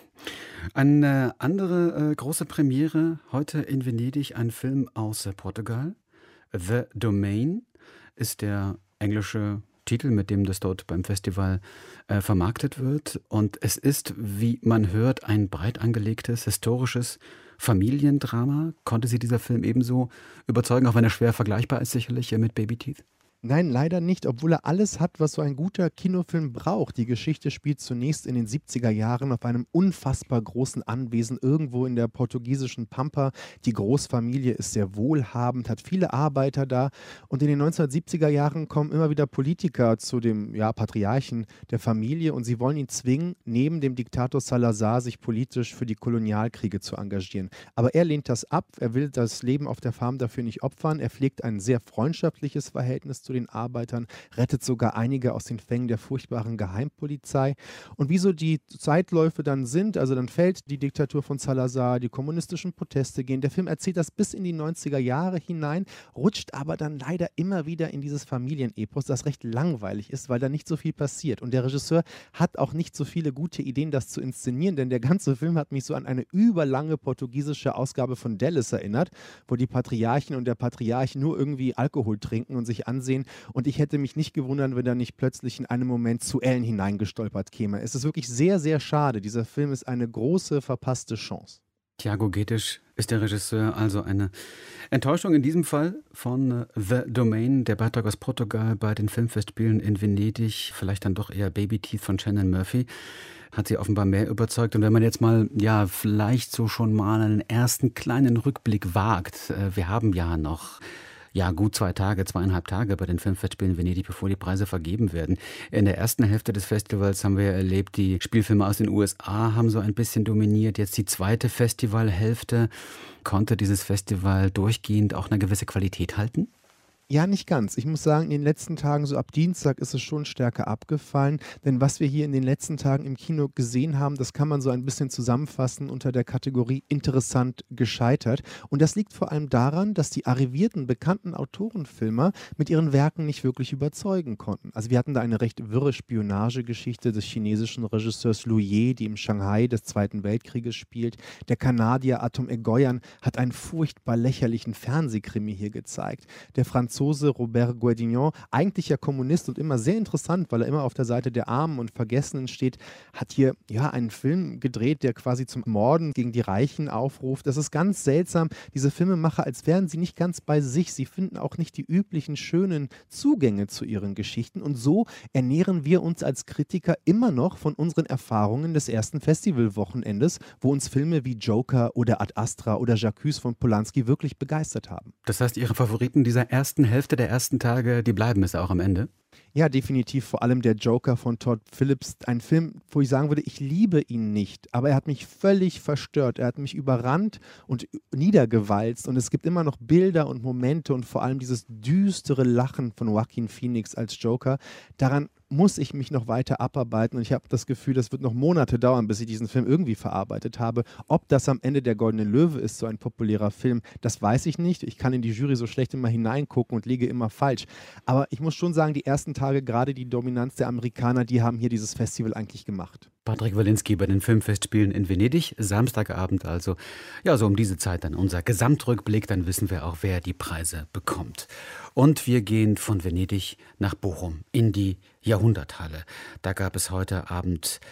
Eine andere große Premiere heute in Venedig, ein Film aus Portugal. The Domain ist der englische Titel, mit dem das dort beim Festival vermarktet wird. Und es ist, wie man hört, ein breit angelegtes, historisches Familiendrama. Konnte Sie dieser Film ebenso überzeugen, auch wenn er schwer vergleichbar ist sicherlich mit Baby Teeth? Nein, leider nicht, obwohl er alles hat, was so ein guter Kinofilm braucht. Die Geschichte spielt zunächst in den 70er Jahren auf einem unfassbar großen Anwesen irgendwo in der portugiesischen Pampa. Die Großfamilie ist sehr wohlhabend, hat viele Arbeiter da. Und in den 1970er Jahren kommen immer wieder Politiker zu dem Patriarchen der Familie und sie wollen ihn zwingen, neben dem Diktator Salazar sich politisch für die Kolonialkriege zu engagieren. Aber er lehnt das ab, er will das Leben auf der Farm dafür nicht opfern. Er pflegt ein sehr freundschaftliches Verhältnis zu den Arbeitern, rettet sogar einige aus den Fängen der furchtbaren Geheimpolizei. Und wie so die Zeitläufe dann sind, also dann fällt die Diktatur von Salazar, die kommunistischen Proteste gehen. Der Film erzählt das bis in die 90er Jahre hinein, rutscht aber dann leider immer wieder in dieses Familienepos, das recht langweilig ist, weil da nicht so viel passiert. Und der Regisseur hat auch nicht so viele gute Ideen, das zu inszenieren, denn der ganze Film hat mich so an eine überlange portugiesische Ausgabe von Dallas erinnert, wo die Patriarchin und der Patriarch nur irgendwie Alkohol trinken und sich ansehen. Und ich hätte mich nicht gewundert, wenn da nicht plötzlich in einem Moment zu Ellen hineingestolpert käme. Es ist wirklich sehr, sehr schade. Dieser Film ist eine große verpasste Chance. Thiago Getisch ist der Regisseur, also eine Enttäuschung in diesem Fall von The Domain, der Beitrag aus Portugal bei den Filmfestspielen in Venedig, vielleicht dann doch eher Baby Teeth von Shannon Murphy, hat sie offenbar mehr überzeugt. Und wenn man jetzt mal, vielleicht so schon mal einen ersten kleinen Rückblick wagt, wir haben ja noch gut 2,5 Tage bei den Filmfestspielen in Venedig, bevor die Preise vergeben werden. In der ersten Hälfte des Festivals haben wir erlebt, die Spielfilme aus den USA haben so ein bisschen dominiert. Jetzt die zweite Festivalhälfte. Konnte dieses Festival durchgehend auch eine gewisse Qualität halten? Ja, nicht ganz. Ich muss sagen, in den letzten Tagen, so ab Dienstag, ist es schon stärker abgefallen. Denn was wir hier in den letzten Tagen im Kino gesehen haben, das kann man so ein bisschen zusammenfassen unter der Kategorie interessant gescheitert. Und das liegt vor allem daran, dass die arrivierten, bekannten Autorenfilmer mit ihren Werken nicht wirklich überzeugen konnten. Also wir hatten da eine recht wirre Spionagegeschichte des chinesischen Regisseurs Lu Ye, die im Shanghai des Zweiten Weltkrieges spielt. Der Kanadier Atom Egoyan hat einen furchtbar lächerlichen Fernsehkrimi hier gezeigt. Der Franzose Robert Guédignon, eigentlich ja Kommunist und immer sehr interessant, weil er immer auf der Seite der Armen und Vergessenen steht, hat hier einen Film gedreht, der quasi zum Morden gegen die Reichen aufruft. Das ist ganz seltsam. Diese Filmemacher, als wären sie nicht ganz bei sich. Sie finden auch nicht die üblichen schönen Zugänge zu ihren Geschichten. Und so ernähren wir uns als Kritiker immer noch von unseren Erfahrungen des ersten Festivalwochenendes, wo uns Filme wie Joker oder Ad Astra oder J'accuse von Polanski wirklich begeistert haben. Das heißt, Ihre Favoriten dieser ersten Hälfte der ersten Tage, die bleiben es auch am Ende? Ja, definitiv. Vor allem der Joker von Todd Phillips. Ein Film, wo ich sagen würde, ich liebe ihn nicht, aber er hat mich völlig verstört. Er hat mich überrannt und niedergewalzt und es gibt immer noch Bilder und Momente und vor allem dieses düstere Lachen von Joaquin Phoenix als Joker. Daran muss ich mich noch weiter abarbeiten und ich habe das Gefühl, das wird noch Monate dauern, bis ich diesen Film irgendwie verarbeitet habe. Ob das am Ende der Goldene Löwe ist, so ein populärer Film, das weiß ich nicht. Ich kann in die Jury so schlecht immer hineingucken und liege immer falsch. Aber ich muss schon sagen, die ersten Tage, gerade die Dominanz der Amerikaner, die haben hier dieses Festival eigentlich gemacht. Patrick Walinski bei den Filmfestspielen in Venedig, Samstagabend also. Ja, so um diese Zeit dann unser Gesamtrückblick, dann wissen wir auch, wer die Preise bekommt. Und wir gehen von Venedig nach Bochum in die Jahrhunderthalle. Da gab es heute Abend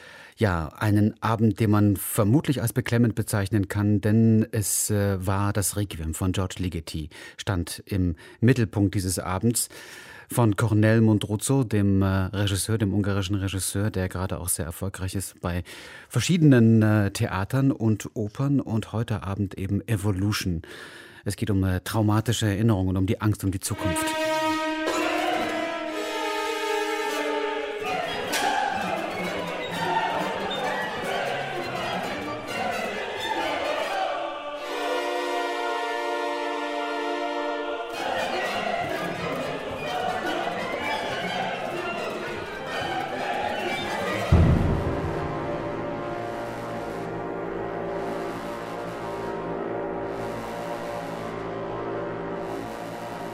einen Abend, den man vermutlich als beklemmend bezeichnen kann, denn es war das Requiem von George Ligeti, stand im Mittelpunkt dieses Abends. Von Cornel Mundruczó, dem Regisseur, dem ungarischen Regisseur, der gerade auch sehr erfolgreich ist bei verschiedenen Theatern und Opern und heute Abend eben Evolution. Es geht um traumatische Erinnerungen und um die Angst um die Zukunft.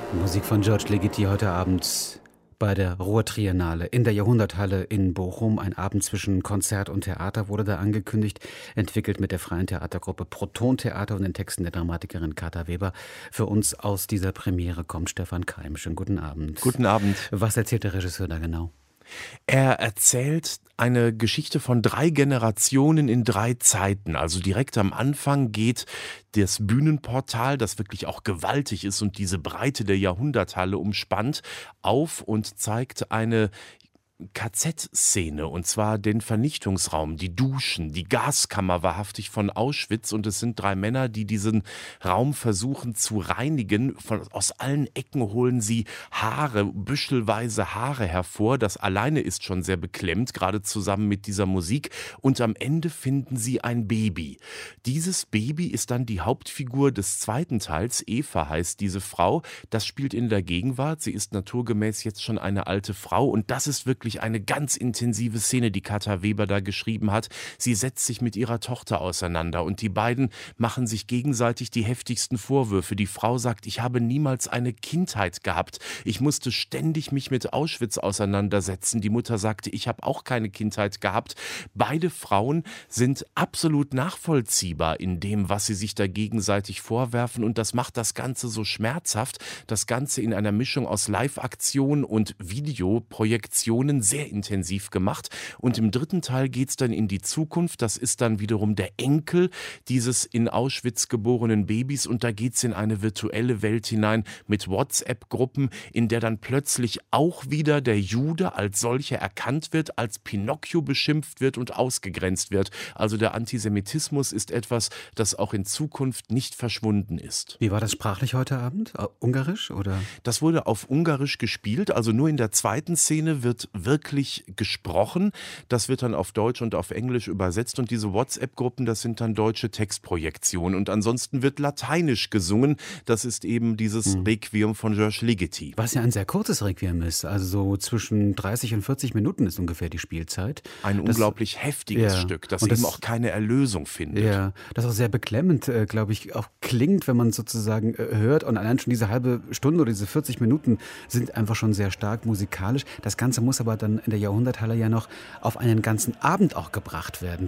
Musik von George Ligeti heute Abend bei der Ruhr-Triennale in der Jahrhunderthalle in Bochum. Ein Abend zwischen Konzert und Theater wurde da angekündigt, entwickelt mit der freien Theatergruppe Proton Theater und den Texten der Dramatikerin Kata Weber. Für uns aus dieser Premiere kommt Stefan Keim. Schönen guten Abend. Guten Abend. Was erzählt der Regisseur da genau? Er erzählt eine Geschichte von 3 Generationen in 3 Zeiten. Also direkt am Anfang geht das Bühnenportal, das wirklich auch gewaltig ist und diese Breite der Jahrhunderthalle umspannt, auf und zeigt eine KZ-Szene, und zwar den Vernichtungsraum, die Duschen, die Gaskammer wahrhaftig von Auschwitz, und es sind 3 Männer, die diesen Raum versuchen zu reinigen. Aus allen Ecken holen sie Haare, büschelweise Haare hervor. Das alleine ist schon sehr beklemmt, gerade zusammen mit dieser Musik, und am Ende finden sie ein Baby. Dieses Baby ist dann die Hauptfigur des zweiten Teils. Eva heißt diese Frau. Das spielt in der Gegenwart. Sie ist naturgemäß jetzt schon eine alte Frau, und das ist wirklich eine ganz intensive Szene, die Kata Weber da geschrieben hat. Sie setzt sich mit ihrer Tochter auseinander und die beiden machen sich gegenseitig die heftigsten Vorwürfe. Die Frau sagt, ich habe niemals eine Kindheit gehabt. Ich musste ständig mich mit Auschwitz auseinandersetzen. Die Mutter sagte, ich habe auch keine Kindheit gehabt. Beide Frauen sind absolut nachvollziehbar in dem, was sie sich da gegenseitig vorwerfen, und das macht das Ganze so schmerzhaft. Das Ganze in einer Mischung aus Live-Aktion und Videoprojektionen sehr intensiv gemacht. Und im dritten Teil geht es dann in die Zukunft. Das ist dann wiederum der Enkel dieses in Auschwitz geborenen Babys, und da geht es in eine virtuelle Welt hinein mit WhatsApp-Gruppen, in der dann plötzlich auch wieder der Jude als solcher erkannt wird, als Pinocchio beschimpft wird und ausgegrenzt wird. Also der Antisemitismus ist etwas, das auch in Zukunft nicht verschwunden ist. Wie war das sprachlich heute Abend? Ungarisch oder? Das wurde auf Ungarisch gespielt, also nur in der zweiten Szene wird wirklich gesprochen. Das wird dann auf Deutsch und auf Englisch übersetzt, und diese WhatsApp-Gruppen, das sind dann deutsche Textprojektionen, und ansonsten wird Lateinisch gesungen. Das ist eben dieses Requiem von George Ligeti. Was ja ein sehr kurzes Requiem ist, also so zwischen 30 und 40 Minuten ist ungefähr die Spielzeit. Ein unglaublich heftiges Stück, das eben auch keine Erlösung findet. Ja, das auch sehr beklemmend, glaube ich, auch klingt, wenn man sozusagen hört, und allein schon diese halbe Stunde oder diese 40 Minuten sind einfach schon sehr stark musikalisch. Das Ganze muss aber dann in der Jahrhunderthalle ja noch auf einen ganzen Abend auch gebracht werden.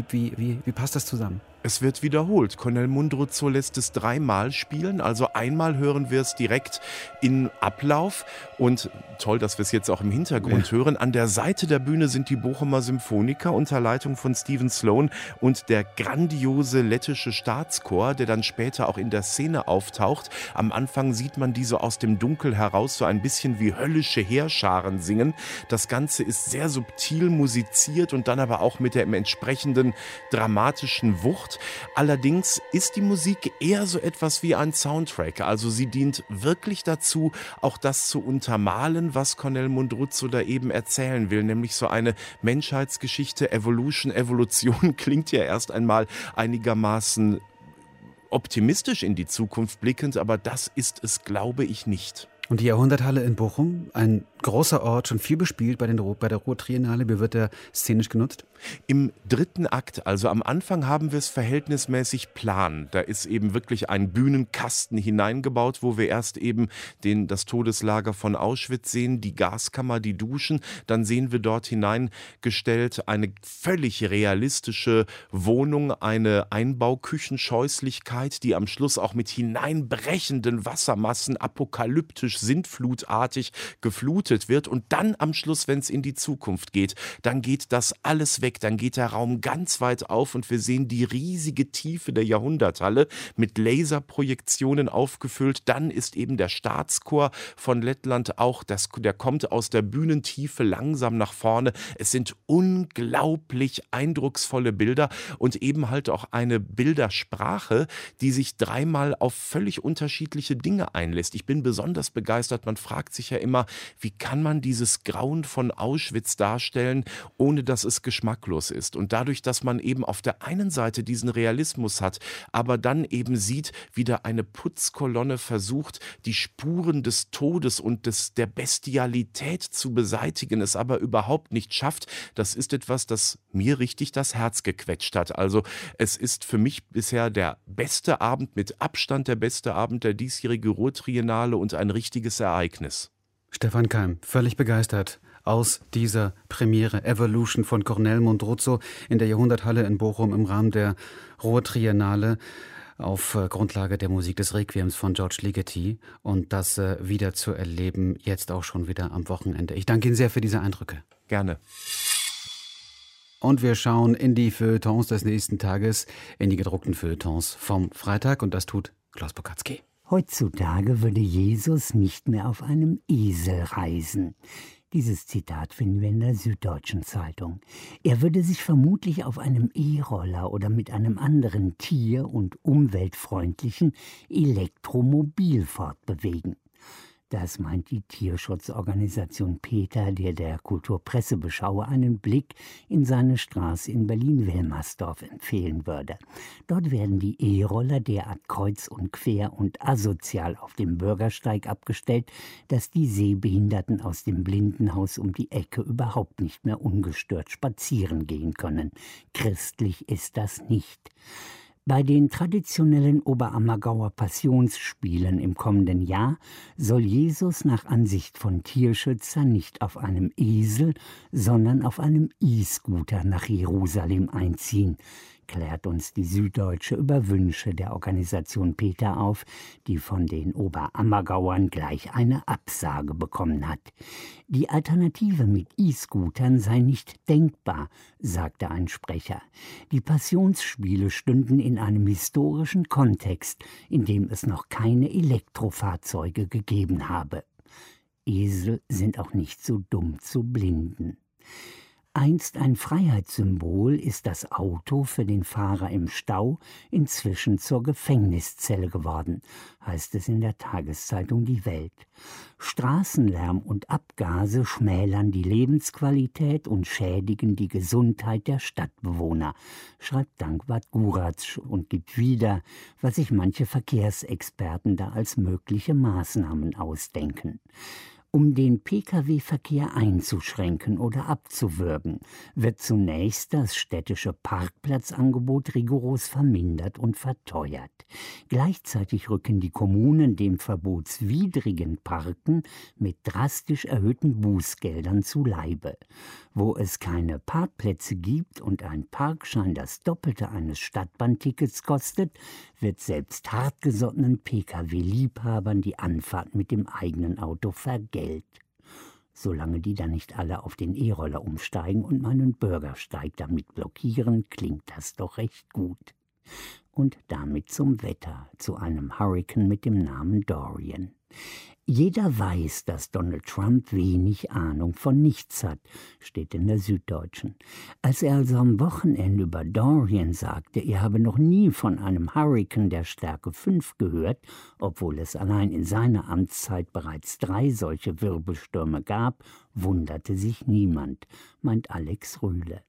Wie passt das zusammen? Es wird wiederholt. Cornel Mundruczó lässt es 3-mal spielen. Also einmal hören wir es direkt in Ablauf. Und toll, dass wir es jetzt auch im Hintergrund hören. An der Seite der Bühne sind die Bochumer Symphoniker unter Leitung von Stephen Sloan und der grandiose lettische Staatschor, der dann später auch in der Szene auftaucht. Am Anfang sieht man diese aus dem Dunkel heraus so ein bisschen wie höllische Heerscharen singen. Das Ganze ist sehr subtil musiziert und dann aber auch mit der entsprechenden dramatischen Wucht. Allerdings ist die Musik eher so etwas wie ein Soundtrack. Also sie dient wirklich dazu, auch das zu untermalen, was Cornel Mundruczó da eben erzählen will. Nämlich so eine Menschheitsgeschichte, Evolution klingt ja erst einmal einigermaßen optimistisch in die Zukunft blickend, aber das ist es, glaube ich, nicht. Und die Jahrhunderthalle in Bochum, ein großer Ort, schon viel bespielt bei der Ruhr-Triennale. Wie wird der szenisch genutzt? Im dritten Akt, also am Anfang haben wir es verhältnismäßig plan. Da ist eben wirklich ein Bühnenkasten hineingebaut, wo wir erst eben das Todeslager von Auschwitz sehen, die Gaskammer, die Duschen. Dann sehen wir dort hineingestellt eine völlig realistische Wohnung, eine Einbauküchenscheußlichkeit, die am Schluss auch mit hineinbrechenden Wassermassen apokalyptisch sintflutartig geflutet wird. Und dann am Schluss, wenn es in die Zukunft geht, dann geht das alles weg. Dann geht der Raum ganz weit auf und wir sehen die riesige Tiefe der Jahrhunderthalle mit Laserprojektionen aufgefüllt. Dann ist eben der Staatschor von Lettland auch, der kommt aus der Bühnentiefe langsam nach vorne. Es sind unglaublich eindrucksvolle Bilder und eben halt auch eine Bildersprache, die sich 3-mal auf völlig unterschiedliche Dinge einlässt. Ich bin besonders begeistert. Man fragt sich ja immer, wie kann man dieses Grauen von Auschwitz darstellen, ohne dass es geschmacklos ist. Und dadurch, dass man eben auf der einen Seite diesen Realismus hat, aber dann eben sieht, wie da eine Putzkolonne versucht, die Spuren des Todes und der Bestialität zu beseitigen, es aber überhaupt nicht schafft. Das ist etwas, das mir richtig das Herz gequetscht hat. Also es ist für mich bisher der beste Abend, mit Abstand der beste Abend der diesjährigen Ruhr-Triennale und ein richtiges Ereignis. Stefan Keim, völlig begeistert aus dieser Premiere Evolution von Cornel Mundruzzo in der Jahrhunderthalle in Bochum im Rahmen der Ruhr-Triennale auf Grundlage der Musik des Requiems von George Ligeti und das wieder zu erleben, jetzt auch schon wieder am Wochenende. Ich danke Ihnen sehr für diese Eindrücke. Gerne. Und wir schauen in die Feuilletons des nächsten Tages, in die gedruckten Feuilletons vom Freitag und das tut Klaus Bokatzky. Heutzutage würde Jesus nicht mehr auf einem Esel reisen. Dieses Zitat finden wir in der Süddeutschen Zeitung. Er würde sich vermutlich auf einem E-Roller oder mit einem anderen tier- und umweltfreundlichen Elektromobil fortbewegen. Das meint die Tierschutzorganisation PETA, der Kulturpressebeschauer einen Blick in seine Straße in Berlin-Wilmersdorf empfehlen würde. Dort werden die E-Roller derart kreuz und quer und asozial auf dem Bürgersteig abgestellt, dass die Sehbehinderten aus dem Blindenhaus um die Ecke überhaupt nicht mehr ungestört spazieren gehen können. Christlich ist das nicht. Bei den traditionellen Oberammergauer Passionsspielen im kommenden Jahr soll Jesus nach Ansicht von Tierschützern nicht auf einem Esel, sondern auf einem E-Scooter nach Jerusalem einziehen, klärt uns die Süddeutsche über Wünsche der Organisation PETA auf, die von den Oberammergauern gleich eine Absage bekommen hat. Die Alternative mit E-Scootern sei nicht denkbar, sagte ein Sprecher. Die Passionsspiele stünden in einem historischen Kontext, in dem es noch keine Elektrofahrzeuge gegeben habe. Esel sind auch nicht so dumm zu blinden. Einst ein Freiheitssymbol ist das Auto für den Fahrer im Stau inzwischen zur Gefängniszelle geworden, heißt es in der Tageszeitung Die Welt. Straßenlärm und Abgase schmälern die Lebensqualität und schädigen die Gesundheit der Stadtbewohner, schreibt Dankwart Guratsch und gibt wieder, was sich manche Verkehrsexperten da als mögliche Maßnahmen ausdenken. Um den Pkw-Verkehr einzuschränken oder abzuwürgen, wird zunächst das städtische Parkplatzangebot rigoros vermindert und verteuert. Gleichzeitig rücken die Kommunen dem verbotswidrigen Parken mit drastisch erhöhten Bußgeldern zu Leibe. Wo es keine Parkplätze gibt und ein Parkschein das Doppelte eines Stadtbahntickets kostet, wird selbst hartgesottenen Pkw-Liebhabern die Anfahrt mit dem eigenen Auto vergällt. Solange die dann nicht alle auf den E-Roller umsteigen und meinen Bürgersteig damit blockieren, klingt das doch recht gut. Und damit zum Wetter, zu einem Hurrikan mit dem Namen Dorian. Jeder weiß, dass Donald Trump wenig Ahnung von nichts hat, steht in der Süddeutschen. Als er also am Wochenende über Dorian sagte, er habe noch nie von einem Hurrikan der Stärke 5 gehört, obwohl es allein in seiner Amtszeit bereits 3 solche Wirbelstürme gab, wunderte sich niemand, meint Alex Rühle.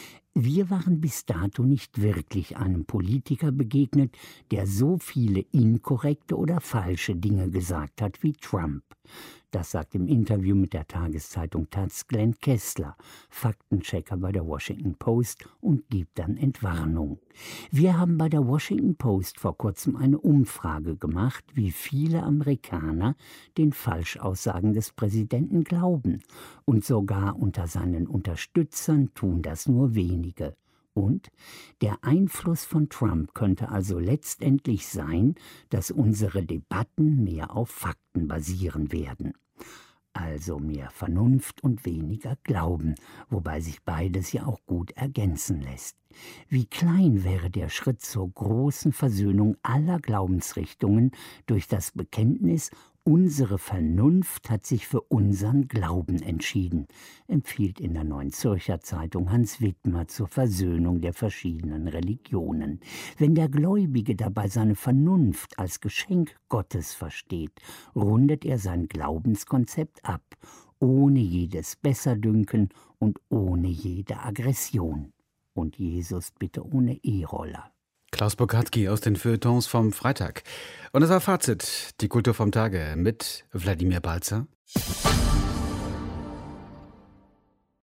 Wir waren bis dato nicht wirklich einem Politiker begegnet, der so viele inkorrekte oder falsche Dinge gesagt hat wie Trump. Das sagt im Interview mit der Tageszeitung Taz Glenn Kessler, Faktenchecker bei der Washington Post, und gibt dann Entwarnung. Wir haben bei der Washington Post vor kurzem eine Umfrage gemacht, wie viele Amerikaner den Falschaussagen des Präsidenten glauben. Und sogar unter seinen Unterstützern tun das nur wenige. Und der Einfluss von Trump könnte also letztendlich sein, dass unsere Debatten mehr auf Fakten basieren werden. Also mehr Vernunft und weniger Glauben, wobei sich beides ja auch gut ergänzen lässt. Wie klein wäre der Schritt zur großen Versöhnung aller Glaubensrichtungen durch das Bekenntnis, unsere Vernunft hat sich für unseren Glauben entschieden, empfiehlt in der Neuen Zürcher Zeitung Hans Wittmer zur Versöhnung der verschiedenen Religionen. Wenn der Gläubige dabei seine Vernunft als Geschenk Gottes versteht, rundet er sein Glaubenskonzept ab, ohne jedes Besserdünken und ohne jede Aggression. Und Jesus bitte ohne E-Roller. Klaus Bokatzky aus den Feuilletons vom Freitag. Und das war Fazit, die Kultur vom Tage mit Wladimir Balzer.